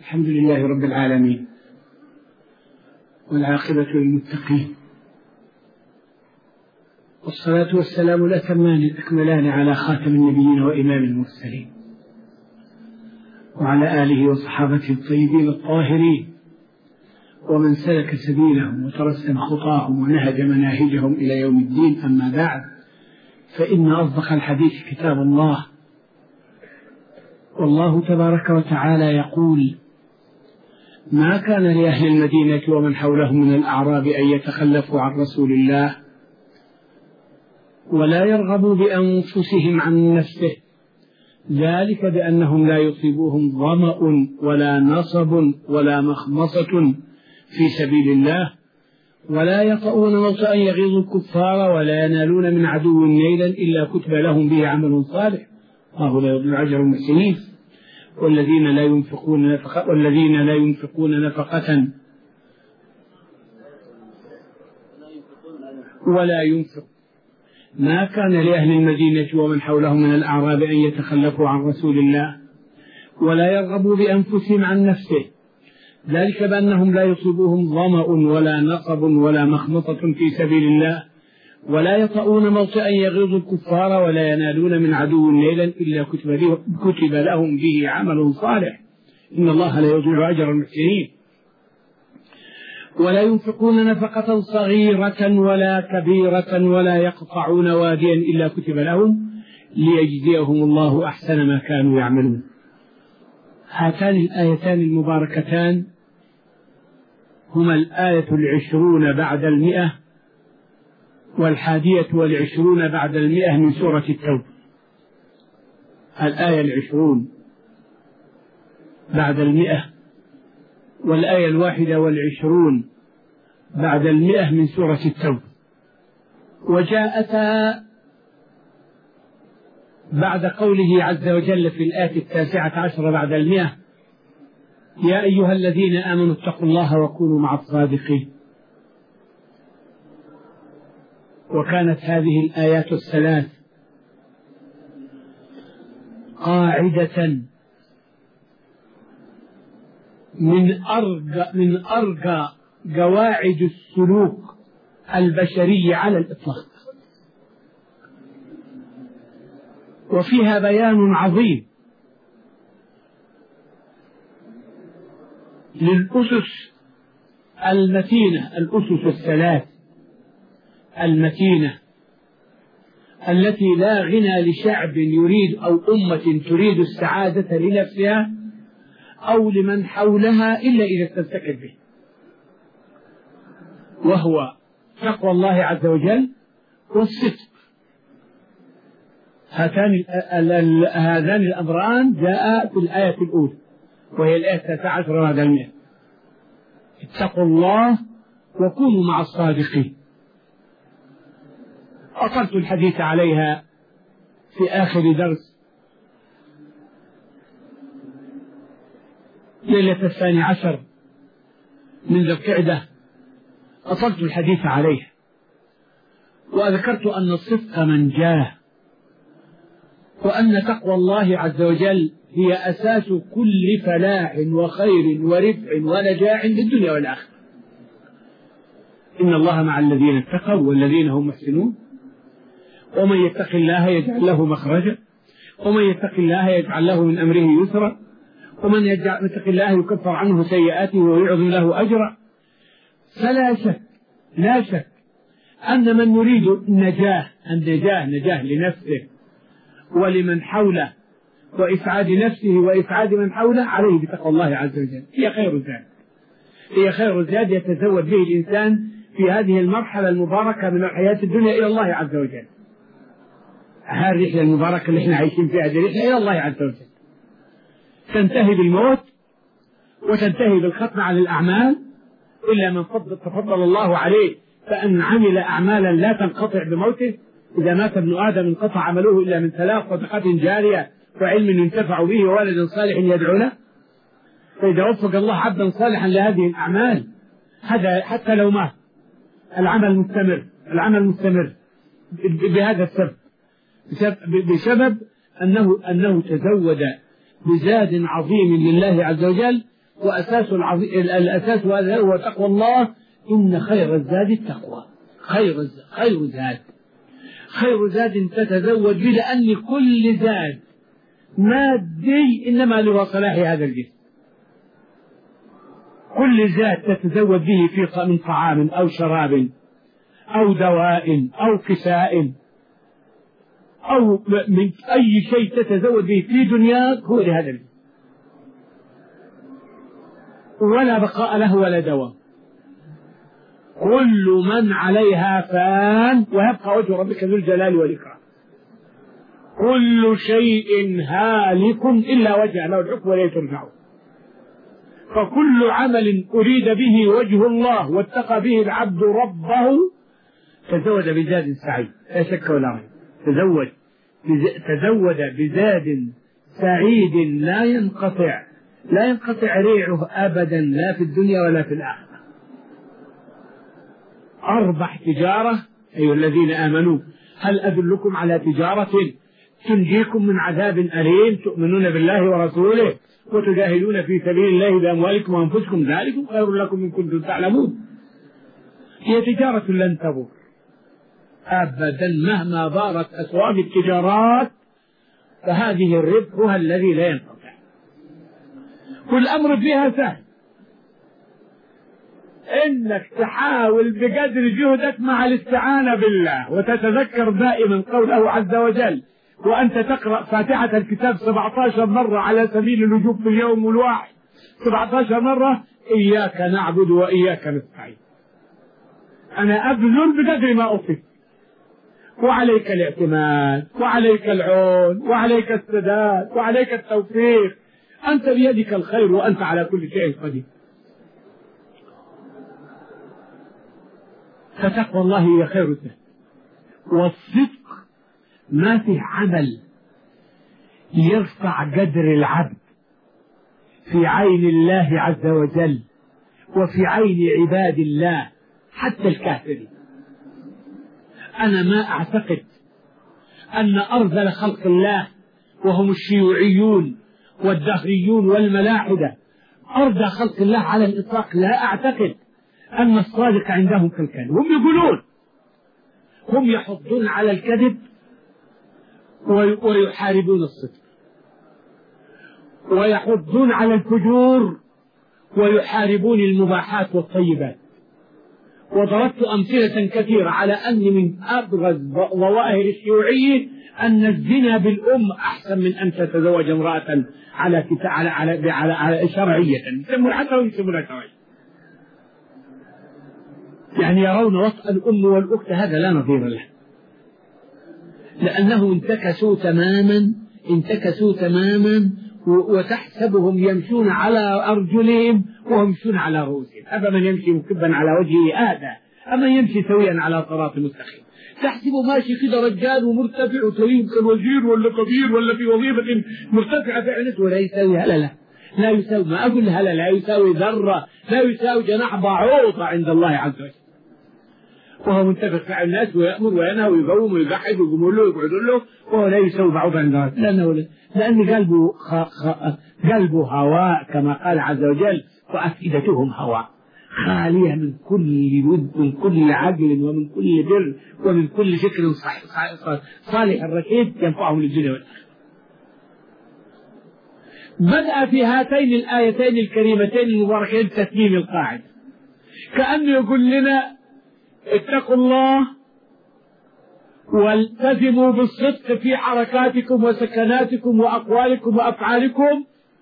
الحمد لله رب العالمين، والعاقبة للمتقين، والصلاة والسلام الأتمان الأكملان على خاتم النبيين وإمام المرسلين، وعلى آله وصحابته الطيبين الطاهرين، ومن سلك سبيلهم وترسم خطاهم ونهج مناهجهم إلى يوم الدين. أما بعد، فإن أصدق الحديث كتاب الله، والله تبارك وتعالى يقول: ما كان لأهل المدينة ومن حولهم من الأعراب أن يتخلفوا عن رسول الله ولا يرغبوا بأنفسهم عن نفسه، ذلك بأنهم لا يصيبهم ظمأ ولا نصب ولا مخمصة في سبيل الله، ولا يطؤون موطئا يغيظ الكفار، ولا ينالون من عدو نيلا إلا كتب لهم به عمل صالح، الله لا يضيع أجر المحسنين. والذين لا ينفقون نفقة ولا ينفق. ما كان لأهل المدينة ومن حولهم من الأعراب أن يتخلفوا عن رسول الله ولا يرغبوا بأنفسهم عن نفسه، ذلك بأنهم لا يصيبهم ظمأ ولا نصب ولا مخمصة في سبيل الله، ولا يطؤون موطئا يغيظ الكفار، ولا ينالون من عدو نيلا إلا كتب لهم به عمل صالح، إن الله لا يضيع أجر المحسنين. ولا ينفقون نفقة صغيرة ولا كبيرة ولا يقطعون واديا إلا كتب لهم ليجزيهم الله أحسن ما كانوا يعملون. هاتان الآيتان المباركتان هما الآية 20 بعد 100 و21 بعد 100 من سورة التوبة. الآية 20 بعد 100 والآية 21 بعد 100 من سورة التوبة، وجاءتا بعد قوله عز وجل في الآية 19 بعد 100: يا أيها الذين آمنوا اتقوا الله وكونوا مع الصادقين. وكانت هذه الآيات الثلاث قاعدة من أرجى قواعد السلوك البشري على الإطلاق، وفيها بيان عظيم للأسس المتينة، الأسس الثلاث المتينة التي لا غنى لشعب يريد أو أمة تريد السعادة لنفسها أو لمن حولها إلا إذا استمسكت به، وهو تقوى الله عز وجل والصدق. هذان الأمران جاء في الآية الأولى وهي الآية 19 بعد 100: اتقوا الله وكونوا مع الصادقين. أطلت الحديث عليها في آخر درس ليلة 12 من ذي القعدة، أطلت الحديث عليها وذكرت أن الصدق منجاه، وأن تقوى الله عز وجل هي أساس كل فلاح وخير ورفع ونجاح للدنيا والآخرة. إن الله مع الذين اتقوا والذين هم محسنون، ومن يتق الله يجعل له مخرجا، ومن يتق الله يجعل له من أمره يسرا، ومن يتق الله يكفر عنه سيئاته ويعظم له أجرا. فلا شك، لا شك أن من يريد النجاة لنفسه ولمن حوله وإسعاد نفسه وإسعاد من حوله عليه بتقوى الله عز وجل. هي خير زاد يتزود به الإنسان في هذه المرحلة المباركة من الحياة الدنيا إلى الله عز وجل. هذه الرحلة المباركة اللي احنا عايشين فيها، هذه الرحلة إلى الله عز وجل تنتهي بالموت وتنتهي بالختم على الأعمال، إلا من تفضل الله عليه فأن عمل أعمالا لا تنقطع بموته. إذا مات ابن آدم انقطع عمله إلا من 3: صدقة جارية وعلم ينتفع به وولد صالح يدعو له. فإذا وفق الله عبدا صالحا لهذه الأعمال، هذا حتى لو مات العمل مستمر بهذا السبب، بسبب أنه تزود بزاد عظيم لله عز وجل، وأساس الأساس هو تقوى الله. إن خير الزاد التقوى. خير زاد تتزود به، لأن كل زاد مادي إنما لصلاح هذا الجسم. كل زاد تتزود به من طعام أو شراب أو دواء أو كساء أو من أي شيء تتزود به في دنياك هو لهذا الجسم، ولا بقاء له ولا دوام. كل من عليها فان ويبقى وجه ربك ذو الجلال والإكرام. كل شيء هالك إلا وجهه له الحكم ولا ترجعون. فكل عمل أريد به وجه الله واتقى به العبد ربه تزود بزاد سعيد، لا شك ولا ريب. تزود بزاد سعيد لا ينقطع ريعه أبدا، لا في الدنيا ولا في الآخرة. أربح تجارة أيها الذين آمنوا، هل أدلكم على تجارة تنجيكم من عذاب أليم، تؤمنون بالله ورسوله وتجاهدون في سبيل الله بأموالكم وأنفسكم، ذلكم خير لكم إن كنتم تعلمون. هي تجارة لن تبور أبدا مهما ضارت أسواق التجارات، فهذه الربحها الذي لا ينقطع، والأمر فيها سهل. إنك تحاول بقدر جهدك مع الاستعانة بالله، وتتذكر دائما قوله عز وجل: وأنت تقرأ فاتحة الكتاب 17 مرة على سبيل الوجوب في اليوم الواحد، 17 مرة: إياك نعبد وإياك نستعين. أنا أبذل بقدر ما أطيق، وعليك الاعتماد وعليك العون وعليك السداد وعليك التوفيق، أنت بيدك الخير وأنت على كل شيء قدير. فتقوى الله هي خير الزاد. والصدق ما فيه عمل يرفع قدر العبد في عين الله عز وجل وفي عين عباد الله حتى الكافرين. أنا ما أعتقد أن أرذل خلق الله وهم الشيوعيون والدهريون والملاحدة أرذل خلق الله على الإطلاق، لا أعتقد أن الصادق عندهم كالكذب. هم يقولون، هم يحضون على الكذب ويحاربون الصدق، ويحضون على الفجور ويحاربون المباحات والطيبات. وضربت أمثلة كثيرة على أن من أبرز ظواهر الشيوعية أن الزنا بالأم أحسن من أن تتزوج امرأة على شرعية، يسمون حتى ويسمونها شرعية. يعني يرون وطأ الأم والأخت هذا لا نظير له، لأنه انتكسوا تماما وتحسبهم يمشون على أرجلهم وهم يمشون على رؤوسهم. أفمن يمشي مكبا على وجهه أهدى أمن يمشي سويا على صراط مستقيم. تحسبه ماشي كده رجال ومرتفع وطويل كالوزير ولا كبير ولا في وظيفة مرتفعة فعلته، ولا يساوي هللة، لا يساوي، ما أقول هللة، لا يساوي ذرة، لا يساوي جناح بعوضة عند الله عز وجل. وهو منتفق مع الناس ويأمر وينهى ويقوم ويقعد ويقوموا له ويقعدوا له، وهو لا يسوي بعوضة عند الله، لأن قلبه هواء كما قال عز وجل: وأفئدتهم هواء، خالية من كل ود، من كل عقل ومن كل بر ومن كل فكر صالح الرشيد ينفعهم للدنيا والآخرة. بدأ في هاتين الآيتين الكريمتين المباركين تسليم القاعدة، كأنه يقول لنا: اتقوا الله والتزموا بالصدق في حركاتكم وسكناتكم وأقوالكم وأفعالكم،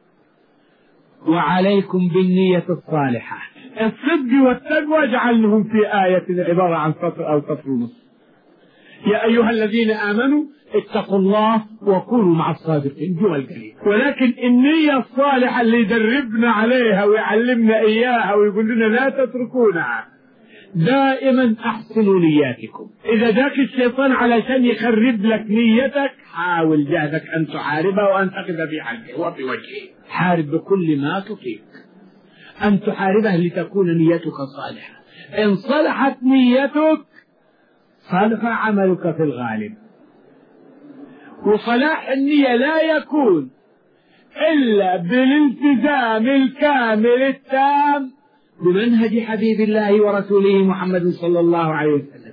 وعليكم بالنية الصالحة. الصدق والتقوى جعلنهم في آية عبارة عن سطر أو سطر ونصف. يا أيها الذين آمنوا اتقوا الله وكونوا مع الصادقين، جمل قليلة، ولكن النية الصالحة اللي يدربنا عليها ويعلمنا إياها ويقول لنا لا تتركونها. دائما أحسنوا نياتكم. إذا جاك الشيطان علشان يخرب لك نيتك، حاول جهدك أن تحاربه وأن تقف في حقه وفي وجهه. حارب بكل ما تطيق أن تحاربه لتكون نيتك صالحة. إن صلحت نيتك صلح عملك في الغالب. وصلاح النية لا يكون إلا بالالتزام الكامل التام بمنهج حبيب الله ورسوله محمد صلى الله عليه وسلم.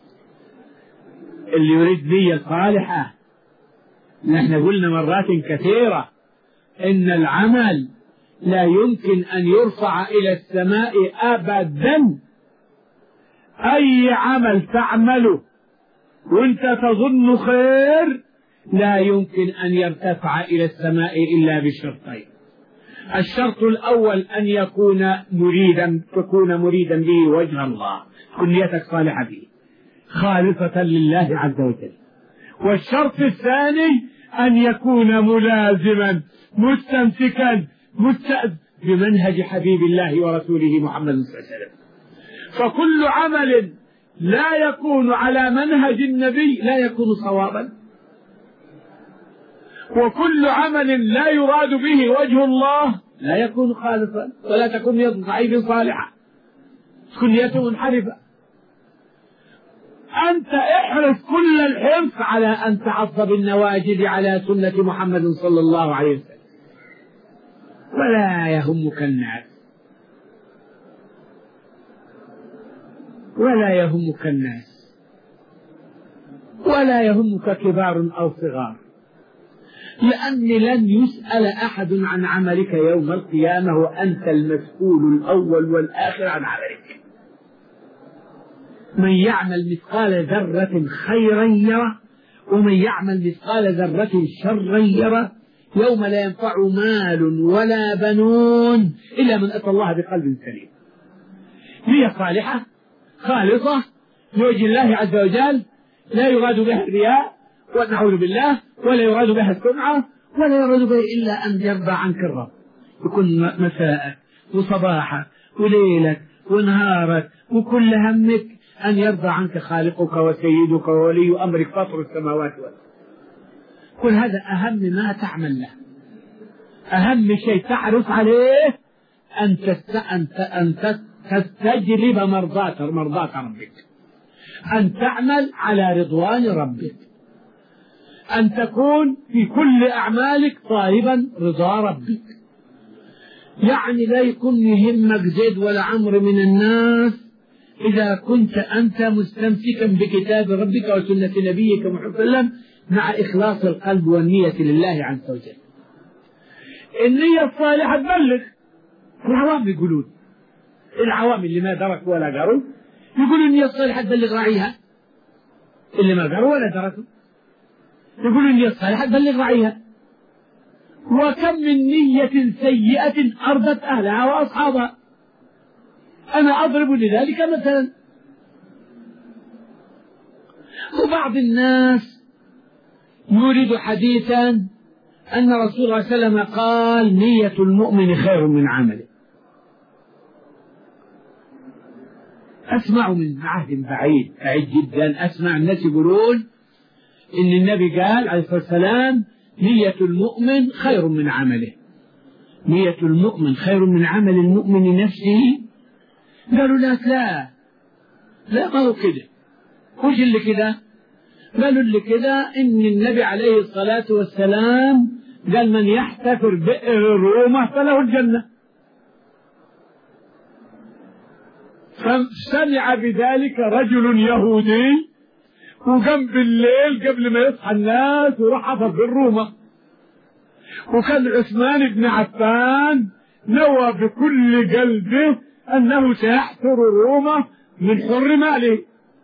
اللي يريد نية صالحة، نحن قلنا مرات كثيرة إن العمل لا يمكن أن يرفع إلى السماء أبدا. أي عمل تعمله وانت تظن خير لا يمكن أن يرتفع إلى السماء إلا بشرطين. الشرط الأول أن تكون مريدا به وجه الله، تكون نيتك صالحة به خالصة لله عز وجل. والشرط الثاني أن يكون ملازما مستمسكا بمنهج حبيب الله ورسوله محمد صلى الله عليه وسلم. فكل عمل لا يكون على منهج النبي لا يكون صوابا، وكل عمل لا يراد به وجه الله لا يكون خالصا، ولا تكون نية ضعيف صالحة، تكون نيته منحرفة. أنت احرص كل الحرص على أن تعض بالنواجذ على سنة محمد صلى الله عليه وسلم، ولا يهمك الناس، ولا يهمك الناس، ولا يهمك كبار أو صغار، لأن لن يسأل أحد عن عملك يوم القيامة وأنت المسؤول الأول والآخر عن عملك. من يعمل مثقال ذرة خيرا يره، ومن يعمل مثقال ذرة شرا يره، يوم لا ينفع مال ولا بنون إلا من أتى الله بقلب سليم. نية صالحة خالصة لوجه الله عز وجل، لا يراد بها الرياء ونعوذ بالله، ولا يراد بها السمعة، ولا يراد بها إلا أن يرضى عنك الرب. يكون مساءك وصباحك وليلك ونهارك وكل همك أن يرضى عنك خالقك وسيدك وولي أمرك فاطر السماوات والأرض. كل هذا أهم ما تعمل له، أهم شيء تعرف عليه أن تستجلب مرضات ربك، أن تعمل على رضوان ربك، أن تكون في كل أعمالك طالبا رضا ربك. يعني لا يكون يهمك زيد ولا عمرو من الناس إذا كنت أنت مستمسكا بكتاب ربك وسنة نبيك محمد صلى الله عليه وسلم مع إخلاص القلب والنية لله عز وجل. النية الصالحة تبلغ. العوام يقولون، العوام اللي ما دركوا ولا قروا يقولون النية الصالحة تبلغ راعيها، اللي ما قروا ولا دركوا يقولون النية الصالحة تبلغ راعيها. وكم من نية سيئة أرضت أهلها وأصحابها. أنا أضرب لذلك مثلا. وبعض الناس يريد حديثا أن رسول الله صلى الله عليه وسلم قال نية المؤمن خير من عمله. أسمع من عهد بعيد جدا، أسمع الناس يقولون إن النبي قال عليه الصلاة والسلام نية المؤمن خير من عمله، نية المؤمن خير من عمل المؤمن نفسه. قالوا لا ما هو كده. وش اللي كده؟ قالوا اللي كده إن النبي عليه الصلاة والسلام قال من يحتفر بئر رومة فله الجنة. فسمع بذلك رجل يهودي وقام بالليل قبل ما يصحى الناس وراح حفر بالرومة. وكان عثمان بن عفان نوى بكل قلبه أنه سيحفر الرومة من حر ماله.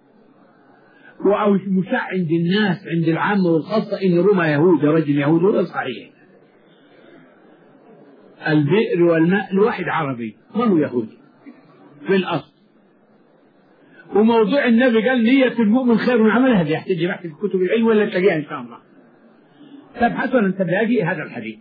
ومشاع عند الناس عند العامة والخاصة إن روما يهود، رجل يهود، ولا صحيح. البئر والماء الواحد عربي ما هو يهودي في الأصل. وموضوع النبي قال نية المؤمن خير من عمله، هذا يحتاج بحث في كتب العلم ولا تلاقيها إن شاء الله. تبحث ولا تلاقي هذا الحديث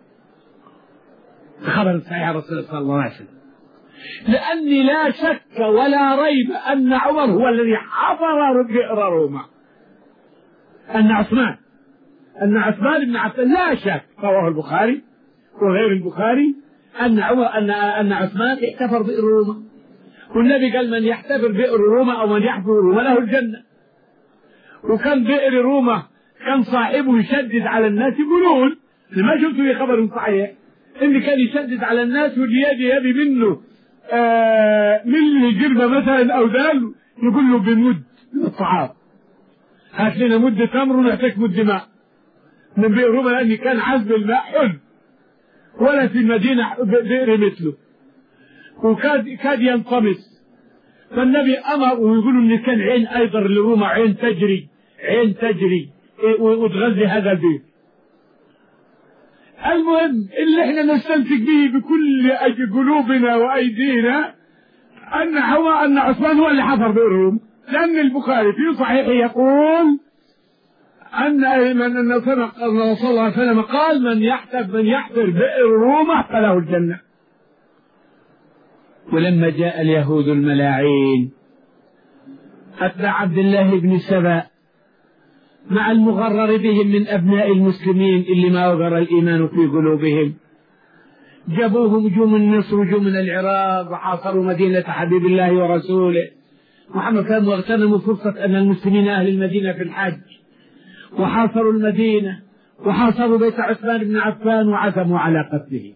خبر صحيح رسول الله صلى الله عليه وسلم. لأني لا شك ولا ريب أن عمر هو الذي حفر بئر روما. أن عثمان بن عفان لا شك، رواه البخاري وغير البخاري أن عثمان احتفر بئر روما. والنبي قال من يحتفر بئر روما أو من يحفر روما له الجنة. وكان بئر روما كان صاحبه يشدد على الناس يقولون ما شفتوا في خبر صحيح إن كان يشدد على الناس واللي يبي منه ملي جربة مثلا أو دال يقول له بمد الطعام، هات لنا مد تمر ونعطيك مد ماء من بئر روما، لأن كان عذب الماء حلو ولا في المدينة بئر مثله، وكاد ينطمس. فالنبي أمر، ويقولوا إن كان عين أيضر لروما، عين تجري وتغذي هذا البئر. المهم اللي احنا نستمسك به بكل قلوبنا وأيدينا أن عثمان هو اللي حفر بئر روما، لأن البخاري في صحيحه يقول أن صلى الله عليه وسلم قال من يحفر بئر روما فله الجنة. ولما جاء اليهود الملاعين أتباع عبد الله بن سبأ مع المغرر بهم من أبناء المسلمين اللي ما وغر الإيمان في قلوبهم، جابوهم هجوم النصر وهجوم من العراق وحاصروا مدينة حبيب الله ورسوله محمد، كانوا واغتنموا فرصة أن المسلمين أهل المدينة في الحج، وحاصروا المدينة وحاصروا بيت عثمان بن عفان وعزموا على قتله،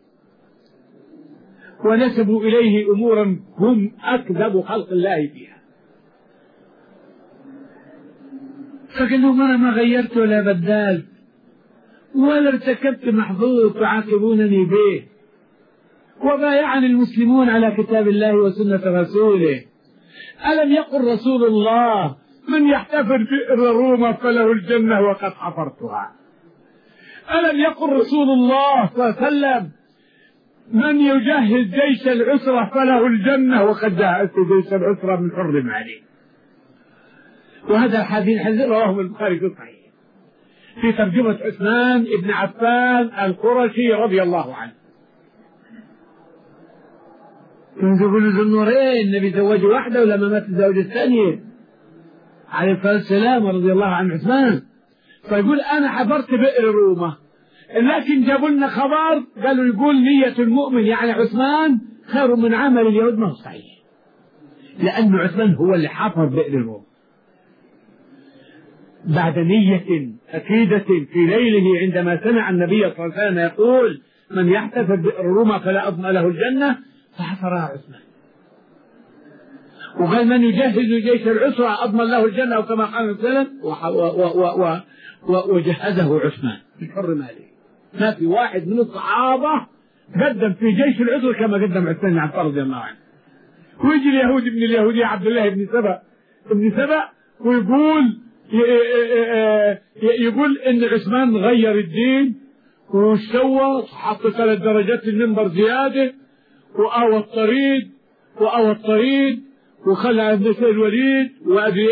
ونسبوا إليه أمورا هم أكذب خلق الله فيها. فقال لهم أنا ما غيرت ولا بدلت ولا ارتكبت محظوظ تعاقبونني به، وبايعني المسلمون على كتاب الله وسنة رسوله. ألم يقل رسول الله من يحتفر بئر روما فله الجنة وقد حفرتها؟ ألم يقل رسول الله صلى الله عليه وسلم من يجهز جيش العسرة فله الجنة وقد جهزت جيش العسرة من حرم عليه؟ وهذا الحديث رواه البخاري في الصحيح في ترجمة عثمان بن عفان القرشي رضي الله عنه. يقولوا ذو النورين النبي زوج واحدة ولما مات الزوجة الثانية عليه الصلاة والسلام رضي الله عن عثمان. فيقول أنا حفرت بئر روما، لكن جابوا لنا خبر قالوا يقول نية المؤمن يعني عثمان خير من عمل اليهود. ما هو صحيح، لأن عثمان هو اللي حفر بئر روما بعد نية أكيدة في ليله عندما سمع النبي صلى الله عليه وسلم يقول من يحتفر بئر روما فلا أضمن له الجنة فحفرها عثمان. وقال من يجهز جيش العسرة أضمن له الجنة، وكما قال صلى الله عليه وسلم وجهزه عثمان بحرم عليه. ما في واحد من الصحابة قدم في جيش العسرة كما قدم عثمان بن عفان رضي الله عنه. ويجي اليهودي ابن اليهودي عبد الله بن سبأ ويقول إن عثمان غير الدين وسوى حط 3 درجات المنبر زيادة وأوى الطريد وخلع ابن الوليد وأبي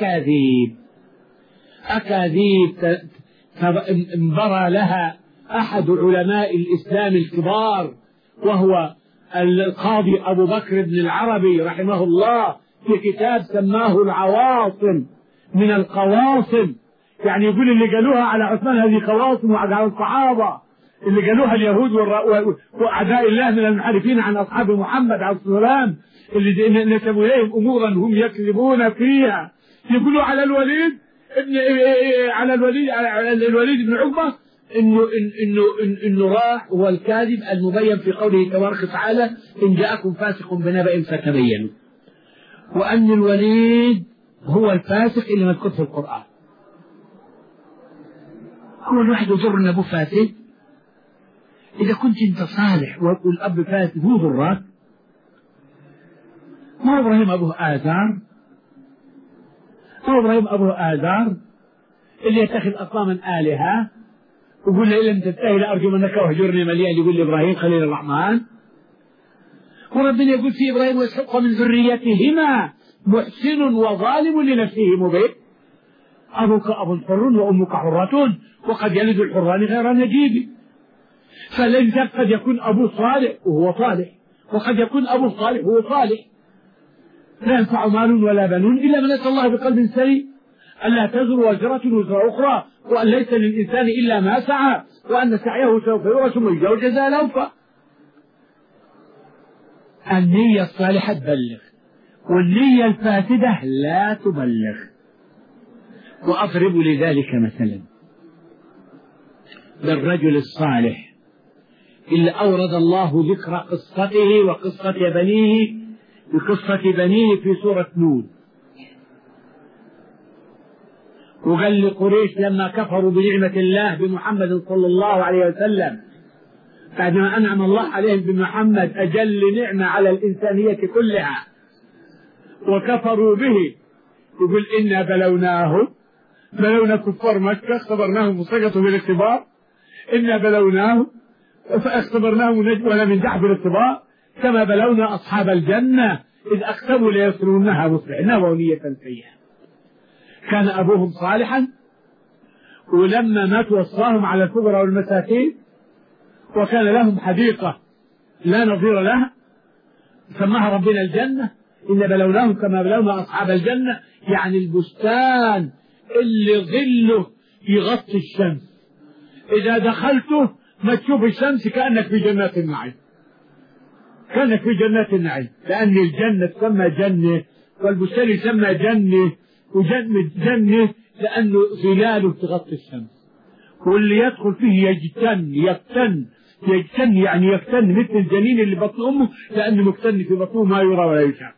أكاذيب انبرى لها أحد علماء الإسلام الكبار وهو القاضي أبو بكر بن العربي رحمه الله في كتاب سماه العواصم من القواصم. يعني يقول اللي قالوها على عثمان هذه قواصم، وعلى الصحابة اللي قالوها اليهود وأعداء الله من المنحرفين عن أصحاب محمد عليه الصلاة والسلام اللي نسبوا إليهم أمورا هم يكذبون فيها. يقولوا على الوليد بن عقبة إنه راح هو الكاذب المبين في قوله تبارك وتعالى إن جاءكم فاسق بنبأ فتبينوا، وأن الوليد هو الفاسق اللي مذكور في القرآن. هو الواحد يضر أن أبوه فاسد؟ إذا كنت أنت صالح والأب فاسد هو ضرك. ما إبراهيم أبوه آزار اللي يتخذ أصناما آلهة ويقول له إن لم تنتهي لأرجمنك واهجرني مليا، يقول لإبراهيم خليل الرحمن. وربنا يقول في إبراهيم وإسحاق من ذريتهما محسن وظالم لنفسه مبين. أبوك أب حر وأمك حرة وقد يلد الحران غير نجيب. فليس قد يكون أبوه صالح وهو صالح، وقد يكون أبوه صالح وهو صالح. لا ينفع مال ولا بنون إلا من أتى الله بقلب سليم. ألا تزر وزرة وزر أخرى، وأن ليس للإنسان إلا ما سعى، وأن سعيه سوف يرى ثم يجزى الجزاء الأوفى. النية الصالحة تبلغ، والنية الفاسدة لا تبلغ. وأضرب لذلك مثلا. للرجل الصالح اللي أورد الله ذكر قصته وقصة بنيه بقصة بنيه في سورة نون. وقال لقريش لما كفروا بنعمة الله بمحمد صلى الله عليه وسلم بعدما أنعم الله عليهم بمحمد أجل نعمة على الإنسانية كلها وكفروا به، يقول إنا بلونا كفار مكة اختبرناهم وسقطوا بالاختبار، إنا بلوناهم فاختبرناهم ولم ينجحوا بالاختبار كما بلونا أصحاب الجنة إذ أقسموا ليصلونها مصلحين ونية سيئة. كان أبوهم صالحا ولما مات وصاهم على الفقراء والمساكين وكان لهم حديقة لا نظير لها سماها ربنا الجنة، إن بلوناهم كما بلونا أصحاب الجنة، يعني البستان اللي ظله يغطي الشمس، إذا دخلته ما تشوف الشمس كأنك في جنات النعيم، كأنك في جنات النعيم، لأن الجنة تسمى جنة والبستان يسمى جنة جنة لأنه ظلاله تغطي الشمس، واللي يدخل فيه يجتن يعني يفتن مثل الجنين اللي بطن أمه لأنه مفتن في بطنه ما يرى ولا يشعر.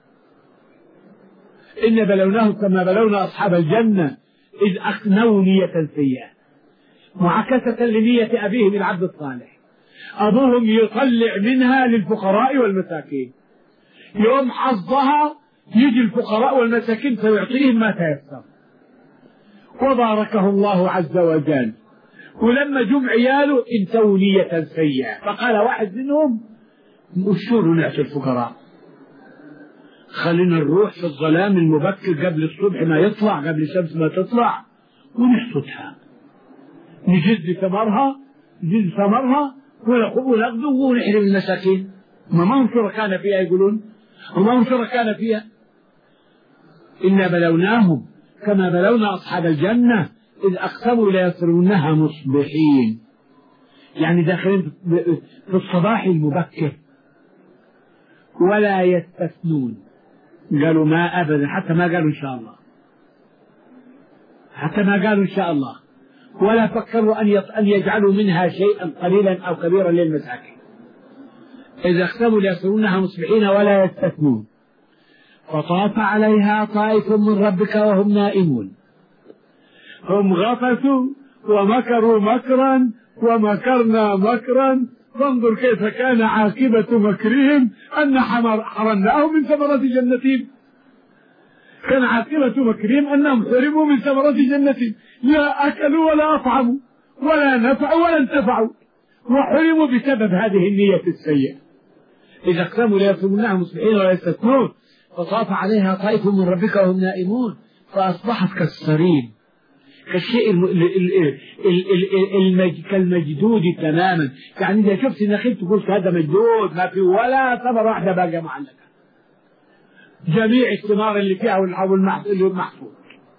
إن بلوناهم كما بلونا أصحاب الجنة إذ أخنوا نية سيئة، معاكسة لنية أبيهم العبد الصالح. أبوهم يطلع منها للفقراء والمساكين، يوم حظها يجي الفقراء والمساكين فيعطيهم ما تيسر، وباركه الله عز وجل. ولما جم عياله انتوا نية سيئة، فقال واحد منهم وشو نعطي الفقراء، خلينا نروح في الظلام المبكر قبل الصبح ما يطلع، قبل الشمس ما تطلع ونحصدها، نجد ثمرها ونأخذه ونحرم المساكين. ما هم شركانا فيها يقولون، وما هم شركانا فيها. إنا بلوناهم كما بلونا أصحاب الجنة إذ أقسموا ليصلونها مصبحين، يعني داخلين في الصباح المبكر ولا يستثنون. قالوا ما أبدا، حتى ما قالوا إن شاء الله، ولا فكروا أن يجعلوا منها شيئا قليلا أو كبيرا للمساكين. إذا اقسموا ليصلونها مصبحين ولا يستثنون. فطاف عليها طائف من ربك وهم نائمون. هم غفسوا ومكروا مكرا ومكرنا مكرا، فانظر كيف كان عاقبة مكرهم أن حرمناهم من ثمرات جنتهم. كان عاقبة مكرهم أنهم حرموا من ثمرات جنتهم، لا أكلوا ولا أطعموا ولا نفعوا ولا انتفعوا، وحرموا بسبب هذه النية السيئة. إذا اقسموا ليصلونها مصبحين ولا يستثنون. فطاف عليها طائف من ربك وهم نائمون فأصبحت كالصريم، كالشيء كالمجدود تماما. يعني إذا شفت النخيل تقول هذا مجدود ما فيه ولا ثمرة واحدة باقية معلقة، جميع الثمار اللي فيها والمحصول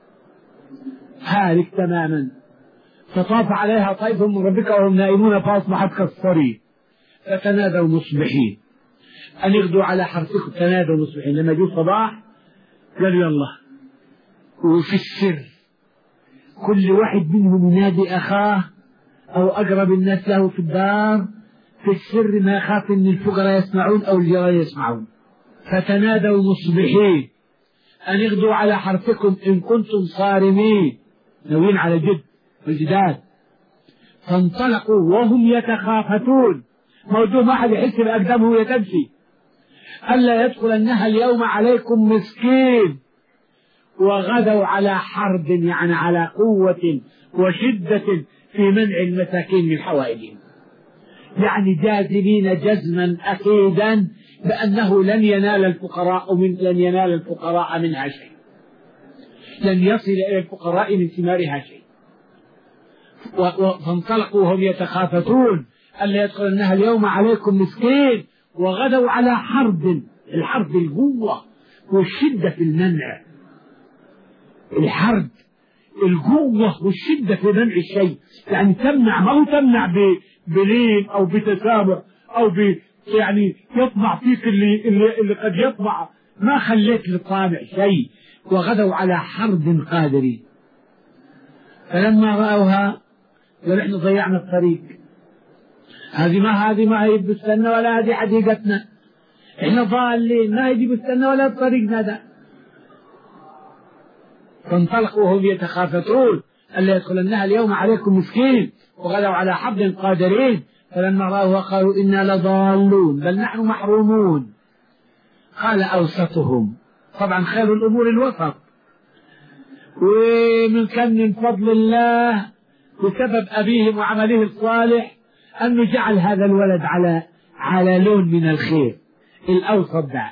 هالك تماما. فطاف عليها طائف من ربك وهم نائمون فأصبحت كالصريم. فتنادوا مصبحين أن يغدوا على حرثكم. تنادوا مصبحين، لما جاء الصباح قالوا يلا. وفي السر كل واحد منهم ينادي أخاه أو أقرب الناس له في الدار في السر، ما يخاف أن الفقراء يسمعون أو الجيران يسمعون. فتنادوا مصبحين أن يغدوا على حرثكم إن كنتم صارمين، ناويين على جد والجدال. فانطلقوا وهم يتخافتون، موضوع ما أحد يحس بأقدامه وهي تمشي، ألا يدخلنها اليوم عليكم مسكين. وغدوا على حرب، يعني على قوة وشدة في منع المساكين من حوائجهم، يعني جازمين جزما أكيدا بأنه لن ينال الفقراء منها شيء، لن يصل إلى الفقراء من ثمارها شيء. فانطلقوا وهم يتخافتون ألا يدخلنها اليوم عليكم مسكين. وغدوا على حرب، الحرب القوة والشدة في المنع، الحرب القوة والشدة في منع الشيء، يعني تمنع، ما هو تمنع بلين أو بتسامح أو يعني يطمع فيك اللي قد يطمع، ما خليت للطامع شيء. وغدوا على حرب قادرين. فلما رأوها ونحن ضيعنا الطريق. هذه ما هي بستنا ولا هذه حديقتنا، احنا ضالين، ما هي بستنا ولا بطريقنا ده. فانطلقوا وهم يتخافتون ألا يدخلنها اليوم عليكم مسكين وغدوا على حبل قادرين، فلما رأوا قالوا إنا لضالون بل نحن محرومون. قال أوسطهم، طبعا خير الأمور الوسط، ومن كان من فضل الله بسبب أبيهم وعمله الصالح أنه جعل هذا الولد على لون من الخير، الأوسط ده،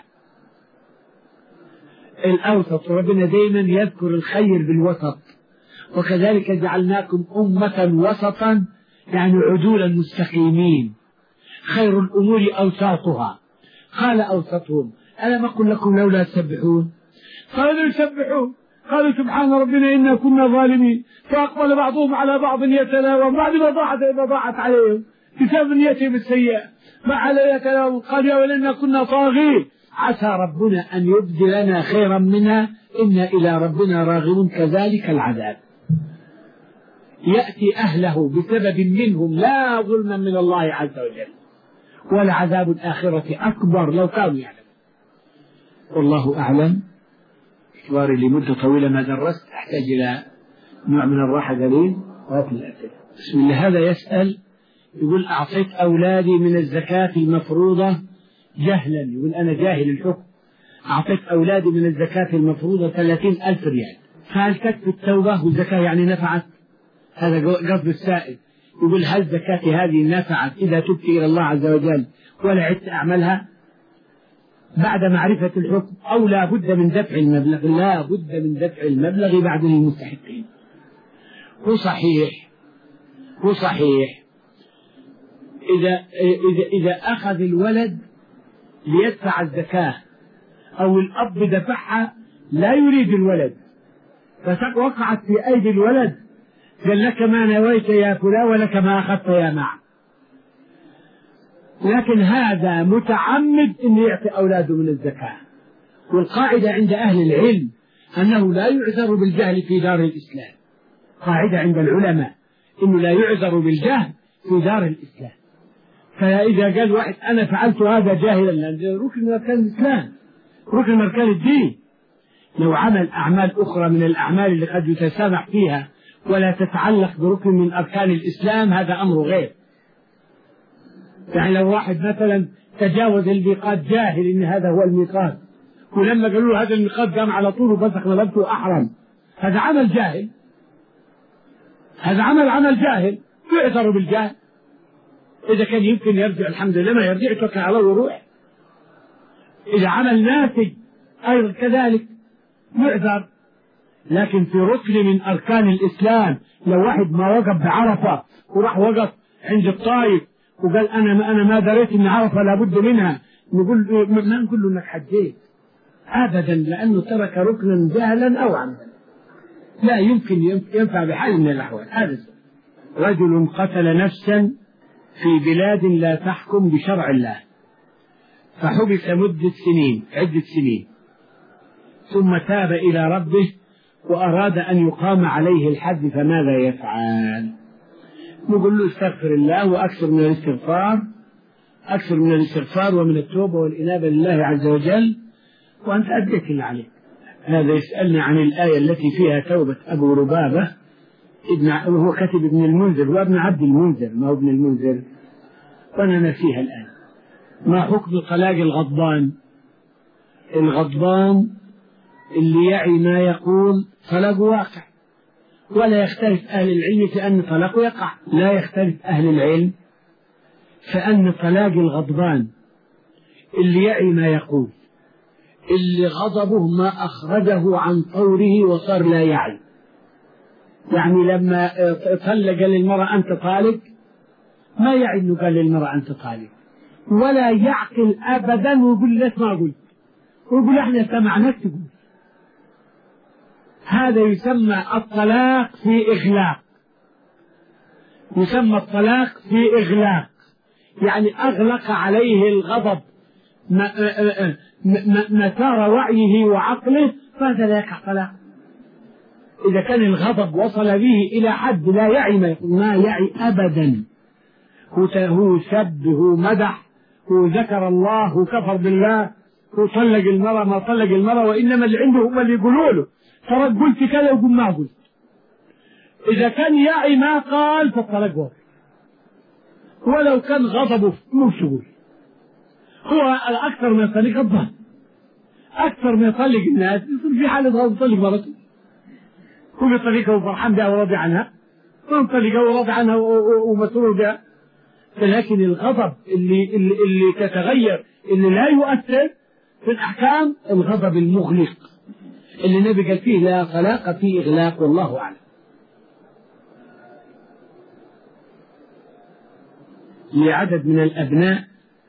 الأوسط. ربنا دائما يذكر الخير بالوسط، وكذلك جعلناكم أمة وسطا يعني عدولا مستقيمين، خير الأمور أوساطها. قال أوسطهم ألم أقل لكم لولا تسبحون؟ قالوا يسبحون، قالوا سبحان ربنا إنا كنا ظالمين. فأقبل بعضهم على بعض يتلاوم بعد ما ضاعت عليهم بسبب نيتهم السيئة، ما على يتلاوم قالوا يا ولنا كنا طاغين عسى ربنا أن يبدلنا خيرا منها إنا إلى ربنا راغبون. كذلك العذاب يأتي أهله بسبب منهم لا ظلما من الله عز وجل، ولعذاب الآخرة أكبر لو كانوا يعلمون. والله أعلم. إخباري لمدة طويلة ما درست، أحتاج إلى نوع من الراحة قليل. بسم الله. هذا يسأل يقول أعطيت أولادي من الزكاة المفروضة جهلا، يقول أنا جاهل الحكم، أعطيت أولادي من الزكاة المفروضة 30,000 ريال، فهل تكفي التوبة والزكاة يعني نفعت؟ هذا قصد السائل. يقول هل زكاتي هذه نفعت إذا تبت إلى الله عز وجل ولا عدت أعملها بعد معرفة الحكم، أو لا بد من دفع المبلغ؟ لا بد من دفع المبلغ بعد المستحقين. وصحيح إذا أخذ الولد ليدفع الزكاة أو الأب دفعها لا يريد الولد فوقعت في أيدي الولد، قال لك ما نويت يا فلان ولك ما أخذت يا معه، لكن هذا متعمد أن يعطي أولاده من الزكاة. والقاعدة عند أهل العلم أنه لا يعذر بالجهل في دار الإسلام، قاعدة عند العلماء أنه لا يعذر بالجهل في دار الإسلام. فإذا قال واحد أنا فعلت هذا جاهلا، لأن ركن من أركان الإسلام، ركن من أركان الدين. لو عمل أعمال أخرى من الأعمال اللي قد يتسامح فيها ولا تتعلق بركن من أركان الإسلام هذا أمر غير. يعني لو واحد مثلا تجاوز الميقات جاهل إن هذا هو الميقات، ولما قالوا له هذا الميقات قام على طول وبسخ ملابسه وأحرم، هذا عمل جاهل، هذا عمل جاهل يعذر بالجهل. إذا كان يمكن يرجع الحمد لله، ما يرجع يتوكل على الله ويروح. إذا عمل ناتج أيضا كذلك يعذر. لكن في ركن من أركان الإسلام، لو واحد ما وقف بعرفة وراح وقف عند الطائف وقال أنا ما دريت إن عرفة لابد منها، نقول ما نقول له إنك حجيت أبدا، لأنه ترك ركنا جهلا أو عمدا لا يمكن ينفع بحال من الأحوال. هذا رجل قتل نفسا في بلاد لا تحكم بشرع الله فحبس عدة سنين ثم تاب إلى ربه وأراد أن يقام عليه الحد، فماذا يفعل؟ نقول له استغفر الله وأكثر من الاستغفار ومن التوبة والإنابة لله عز وجل، وأنت أديت اللي عليك. هذا يسألني عن الآية التي فيها توبة أبو ربابة وهو كتب ابن المنذر وابن عبد المنذر، ما هو ابن المنذر، وأنا نسيها الآن. ما حكم طلاق الغضبان اللي يعي ما يقول طلاق واقع، ولا يختلف أهل العلم في أن طلاق يقع، لا يختلف أهل العلم فأن طلاق الغضبان اللي يعي ما يقول، اللي غضبه ما أخرجه عن طوره وصار لا يعي، يعني لما طلق للمرأة أنت طالق ما يعي أنه قال للمرأة أنت طالق، ولا يعقل أبدا ويقول لك ما قلت، ويقول احنا سمعناك تقول. هذا يسمى الطلاق في إغلاق، يعني أغلق عليه الغضب مسار وعيه وعقله، فهذا لا يقع طلاق. إذا كان الغضب وصل به إلى حد لا يعي ما يعي أبدا، هو سب، هو مدح، هو ذكر الله، هو كفر بالله، هو طلق المرأة ما طلق المرأة، وإنما اللي عنده هم اللي يقولوا له ترى قلت كذا وقل ما قلت. إذا كان يعي ما قال فالطلاق واقع، ولو كان غضبه مو شغول. هو أكثر ما يطلق الظن، أكثر ما يطلق الناس يصير في حالة غضب يطلق مرته، هو يطلقها وفرحان بها وراضي عنها، ويطلقها وراضي عنها ومسرور بها. لكن الغضب اللي تتغير، اللي لا يؤثر في الأحكام، الغضب المغلق اللي النبي قال فيه لا طلاق في إغلاق، والله أعلم. لعدد من الأبناء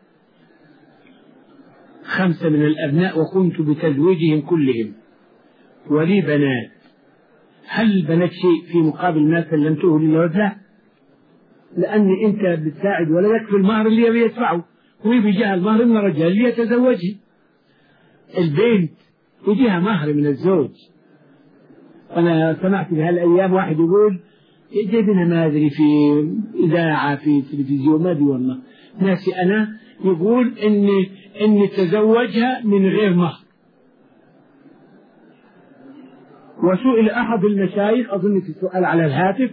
5 من الأبناء وقمت بتزويجهم كلهم، ولي بنات، هل البنات شيء في مقابل ما سلمته للولد؟ لا، لأن أنت بتساعد ولدك في المهر اللي يبي يدفعه، ويجيها المهر من الرجال اللي يتزوجه. البنت يجيها مهر من الزوج. أنا سمعت بهالأيام واحد يقول جايبنا ما أدري في إذاعة في تلفزيون ما أدري والله ناسي أنا، يقول إني تزوجها من غير مهر. وسئل أحد المشايخ أظن في السؤال على الهاتف،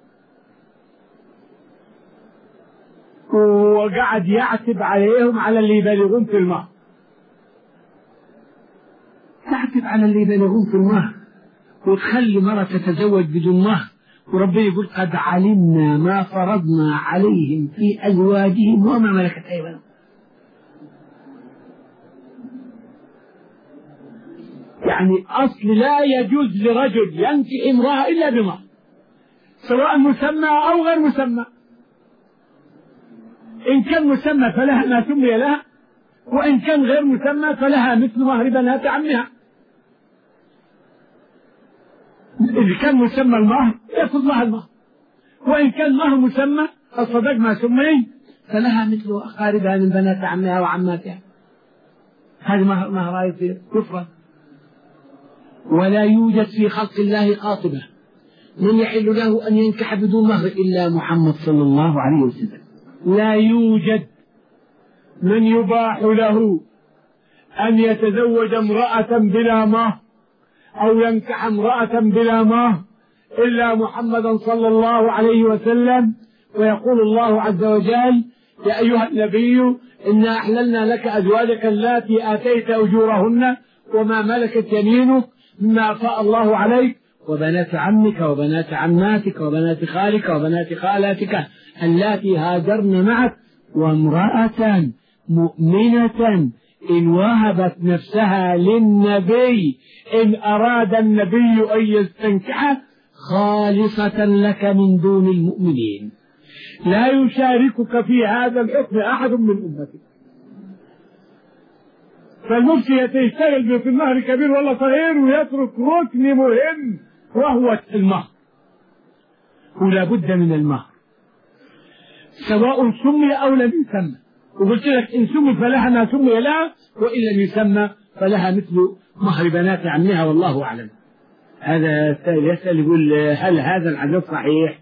وقعد يعتب عليهم على اللي يبالغون في المهر، تعتب على اللي يبالغون في المهر وتخلي مرة تتزوج بدون مهر، وربنا يقول قد علمنا ما فرضنا عليهم في أزواجهم وما ملكت أيمانهم. يعني أصل لا يجوز لرجل ينكح امرأة إلا بمهر، سواء مسمى أو غير مسمى. إن كان مسمى فلها ما سمي لها، وإن كان غير مسمى فلها مثل مهر بنات عمها. إذا كان مسمى المهر يأخذ لها المهر، وإن كان مهر مسمى الصدق ما سمي فلها مثل أقاربها من بنات عمها وعماتها. هذا مهر كفرا. ولا يوجد في خلق الله قاطبة من يحل له أن ينكح بدون مهر إلا محمد صلى الله عليه وسلم. لا يوجد من يباح له أن يتزوج امرأة بلا مهر أو ينكح امرأة بلا مهر إلا محمدا صلى الله عليه وسلم. ويقول الله عز وجل يا أيها النبي إنا أحللنا لك أزواجك اللاتي آتيت أجورهن وما ملكت يمينك مما أفاء الله عليك وبنات عمك وبنات عماتك وبنات خالك وبنات خالاتك اللاتي هاجرن معك وامرأة مؤمنة إن وهبت نفسها للنبي إن أراد النبي أن يستنكحها خالصة لك من دون المؤمنين. لا يشاركك في هذا الحكم أحد من أمتك. فالمفتي يشتغل في المهر كبير ولا صغير ويترك ركن مهم وهو المهر، ولا بد من المهر سواء سمي أو لم يسمى. وقلت لك إن سمي فلها ما سمي لها، وإن لم يسمى فلها مثل مهر بنات عمها، والله أعلم. هذا يسأل يقول هل هذا العدد صحيح؟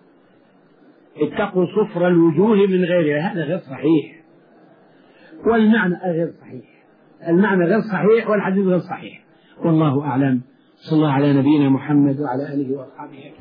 اتقوا صفر الوجوه من غيرها، هذا غير صحيح، والمعنى غير صحيح، المعنى غير صحيح والحديث غير صحيح، والله أعلم. صلى الله على نبينا محمد وعلى آله وأصحابه.